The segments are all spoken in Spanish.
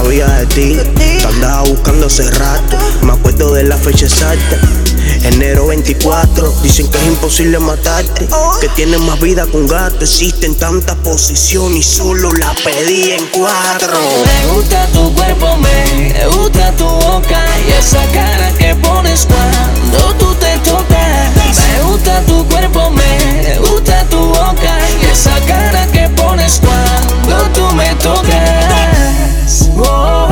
sabía de ti. Te andaba buscando hace rato. Me acuerdo de la fecha exacta. Enero 24, dicen que es imposible matarte, que tienes más vida que un gato. Existen tantas posiciones y solo la pedí en 4. Me gusta tu cuerpo, me gusta tu boca y esa cara que pones cuando tú te tocas. Me gusta tu cuerpo, me gusta tu boca y esa cara que pones cuando tú me tocas. Oh,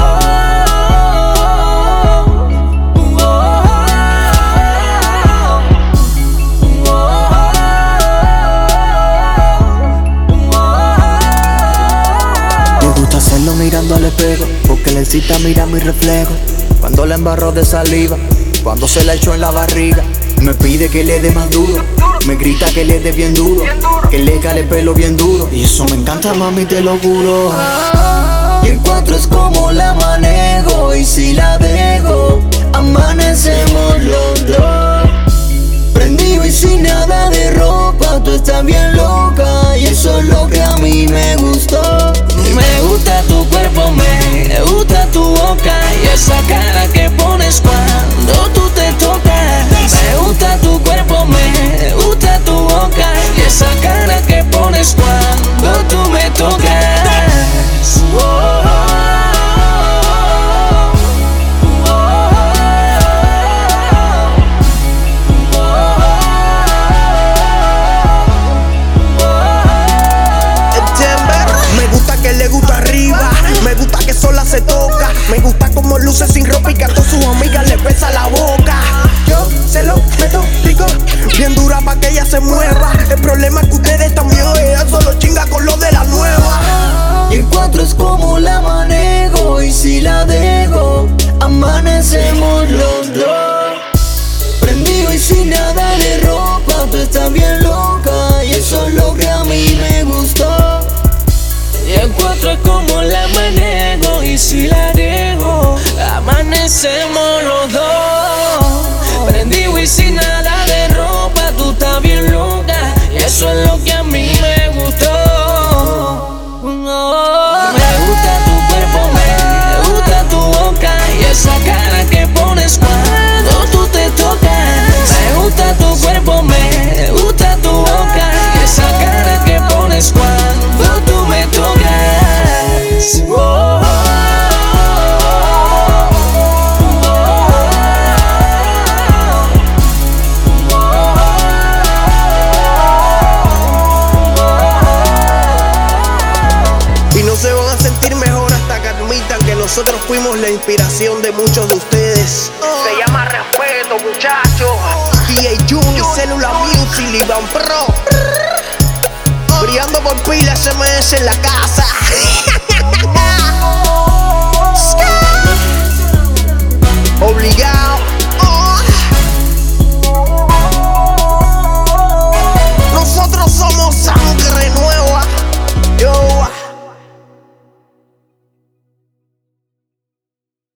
hacerlo mirando al espejo, porque le excita mirar mi reflejo. Cuando la embarro de saliva, cuando se la echo en la barriga. Me pide que le dé más duro, me grita que le dé bien duro, que le cale pelo bien duro. Y eso me encanta, mami, te lo juro. Y en 4 es como la manejo, y si la dejo, amanecemos los dos. Prendido y sin nada de ropa, tú estás bien loca, y eso es lo que a mí me gustó. Me gusta tu cuerpo, me gusta tu boca y esa cara que pones cuando tú te tocas. Me gusta tu cuerpo, me gusta tu boca y esa cara que pones cuando tú me tocas. Oh, le gusta arriba, me gusta que sola se toca, me gusta como luce sin ropa y que a todas sus amigas le besa la boca. Yo se lo meto rico, bien dura pa' que ella se mueva. El problema es que ustedes también, ella solo chinga con lo de la nueva. Y en 4 es como la manejo, y si la dejo, amanecemos los dos. Prendido y sin nada de ropa, tú estás bien loca, y eso es lo que a mí me gustó. Y en 4 es como la manejo, y si la dejo, amanecemos los dos. Prendido y sin nada de ropa, tú estás bien loca, y eso es lo que a mí me gustó. Me gusta tu cuerpo, me gusta tu boca y esa cara que pones cuando tú te tocas. Me gusta tu cuerpo, me gusta tu boca y esa cara que pones cuando tú me tocas. Oh, y no se van a sentir mejor hasta que admitan que nosotros fuimos la inspiración de muchos de ustedes. Se llama respeto, muchachos. DJ Juni, Célula Music, Liban Pro. Brillando por pila, SMS en la casa. Obligado.